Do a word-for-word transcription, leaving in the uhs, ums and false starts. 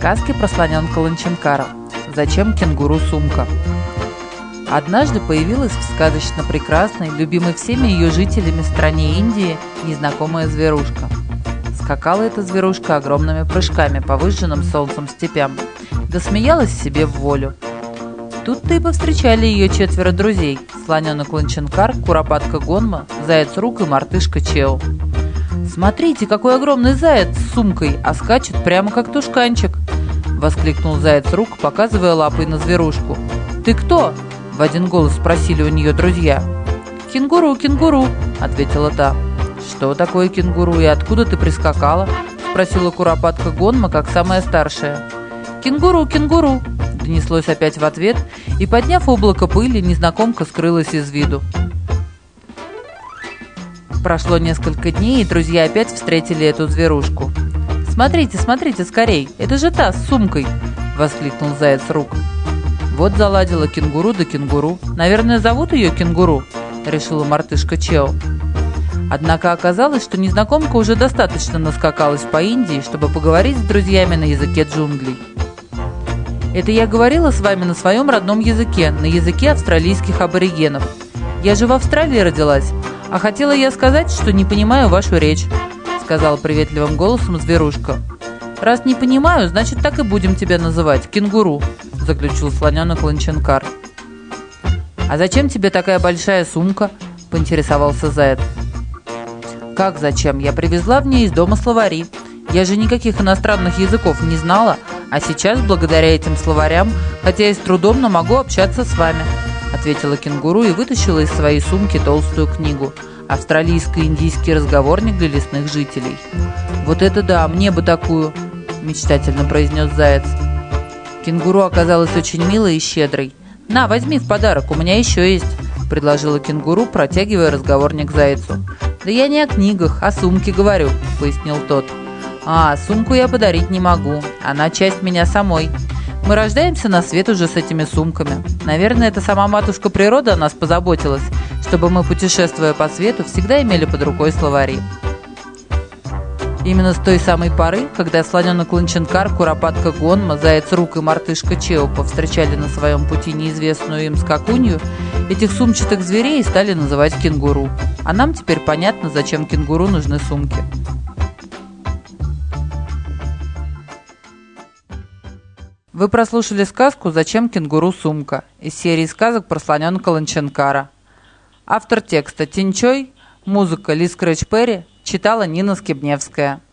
Сказки про слоненка Ланчинкара. Зачем кенгуру сумка? Однажды появилась в сказочно прекрасной, любимой всеми ее жителями стране Индии, незнакомая зверушка. Скакала эта зверушка огромными прыжками по выжженным солнцем степям, да смеялась себе в волю. Тут-то и повстречали ее четверо друзей: слоненок Ланчинкар, куропатка Гонма, заяц Рук и мартышка Чео. «Смотрите, какой огромный заяц с сумкой, а скачет прямо как тушканчик!» — воскликнул заяц Рук, показывая лапой на зверушку. «Ты кто?» — в один голос спросили у нее друзья. «Кенгуру, кенгуру!» — ответила та. «Что такое кенгуру и откуда ты прискакала?» — спросила куропатка Гонма, как самая старшая. «Кенгуру, кенгуру!» — донеслось опять в ответ, и, подняв облако пыли, незнакомка скрылась из виду. Прошло несколько дней, и друзья опять встретили эту зверушку. «Смотрите, смотрите скорей, это же та с сумкой!» — воскликнул заяц Рук. «Вот заладила кенгуру да кенгуру. Наверное, зовут ее кенгуру», — решила мартышка Чео. Однако оказалось, что незнакомка уже достаточно наскакалась по Индии, чтобы поговорить с друзьями на языке джунглей. «Это я говорила с вами на своем родном языке, на языке австралийских аборигенов. Я же в Австралии родилась, а хотела я сказать, что не понимаю вашу речь», — сказала приветливым голосом зверушка. «Раз не понимаю, значит, так и будем тебя называть, кенгуру», — заключил слоненок Ланчинкар. «А зачем тебе такая большая сумка?» — поинтересовался заяц. «Как зачем? Я привезла в ней из дома словари. Я же никаких иностранных языков не знала, а сейчас, благодаря этим словарям, хотя и с трудом, но могу общаться с вами», — ответила кенгуру и вытащила из своей сумки толстую книгу «Австралийско-индийский разговорник для лесных жителей». «Вот это да, мне бы такую!» — мечтательно произнес заяц. Кенгуру оказалась очень милой и щедрой. «На, возьми в подарок, у меня еще есть», — предложила кенгуру, протягивая разговорник зайцу. «Да я не о книгах, о сумке говорю», — пояснил тот. «А, сумку я подарить не могу, она часть меня самой. Мы рождаемся на свет уже с этими сумками. Наверное, это сама матушка природа о нас позаботилась, чтобы мы, путешествуя по свету, всегда имели под рукой словари». Именно с той самой поры, когда слоненок Ланчинкар, куропатка Гонма, заяц Рук и мартышка Чео повстречали на своем пути неизвестную им скакунью, этих сумчатых зверей стали называть кенгуру. А нам теперь понятно, зачем кенгуру нужны сумки. Вы прослушали сказку «Зачем кенгуру сумка» из серии сказок про слоненка Ланчинкара. Автор текста Тинчой, музыка Ли Скретч Перри, читала Нина Скибневская.